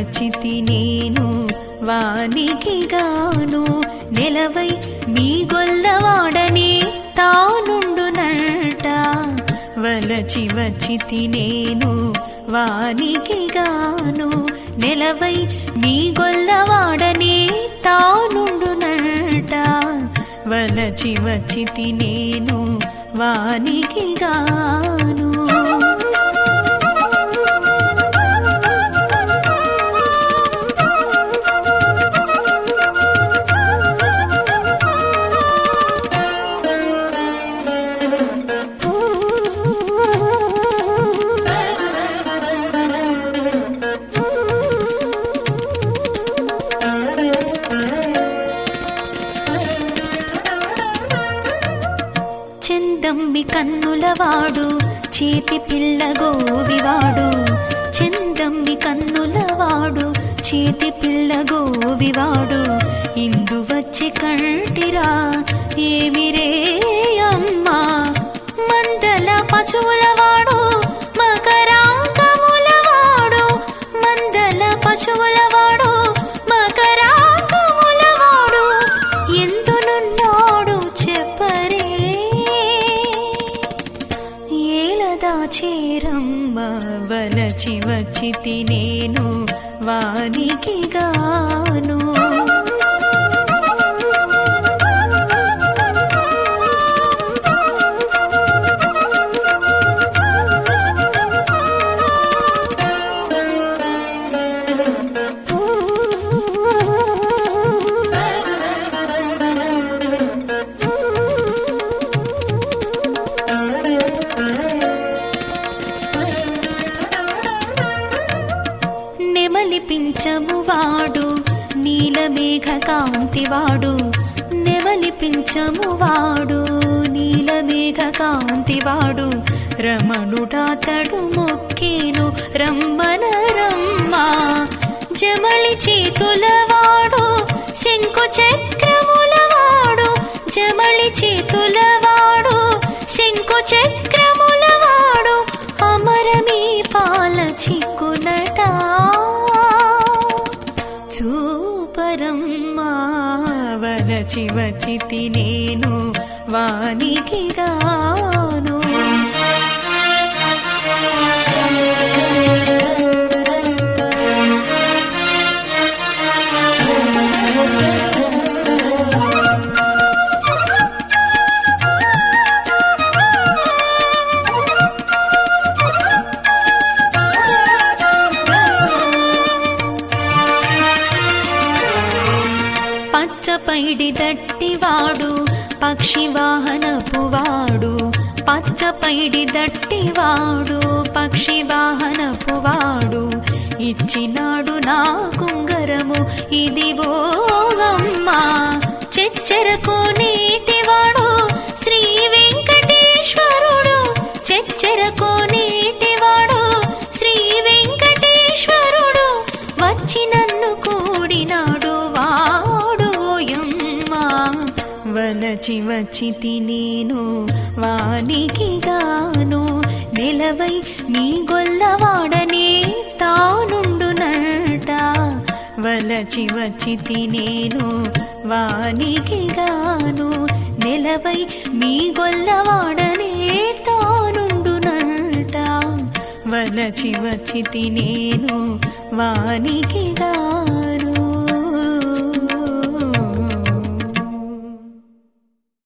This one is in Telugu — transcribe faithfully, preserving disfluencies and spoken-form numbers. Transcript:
వచ్చితి నేను వానికి గాను నెలవై మీ గొల్లవాడనే తానుండునంట వలచి వచ్చితి నేను వానికి గాను నెలవై మీ గొల్లవాడనే తానుండునంట వలచి వచ్చితి నేను వానికి గాను చందమ్మి కన్నులవాడు చేతి పిల్ల గోవివాడు చందమ్మి కన్నులవాడు చేతి పిల్ల గోవివాడు ఇందు వచ్చి కంటిరా ఏమిరే అమ్మా మందల పశువులవాడు మకరాంకములవాడు మందల పశువులవాడు మకరాంకములవాడు ఎందునున్నాడు చెప్పరే చేరమ్మ వలచి వచ్చితి నేను వానికి గాను నెమలిపించమువాడు నీలమేఘ కాంతివాడు నెమలిపించమువాడు నీలమేఘ కాంతివాడు రమణుడాతడు మొక్కేను రమ్మన రమ్మ జమళి చేతులవాడు శంకు చక్రములవాడు జమళి చేతులవాడు శంకు చక్రములవాడు అమరమీ పాల చిక్కునట చూపరమ్మా వలచి వచ్చితి నేను వానికి గాను పచ్చపైడి దట్టివాడు పక్షి వాహనపువాడు పచ్చపైడి దట్టివాడు పక్షి వాహనపువాడు ఇచ్చినాడు నా కుంగరము ఇదివో అమ్మా చెచ్చెరకు నీటివాడు శ్రీ వెంకటేశ్వరుడు చెచ్చెరకు నీటివాడు శ్రీ వెంకటేశ్వరుడు వచ్చి నన్ను కూడినాడు వలచి వచ్చితి నేను వానికి గాను నెలవై మీ గొల్లవాడనే తానుండునంట వలచి వచ్చితి నేను వానికి గాను నెలవై మీ గొల్లవాడనే తానుండునంట వలచి వచ్చితి నేను వానికి గాను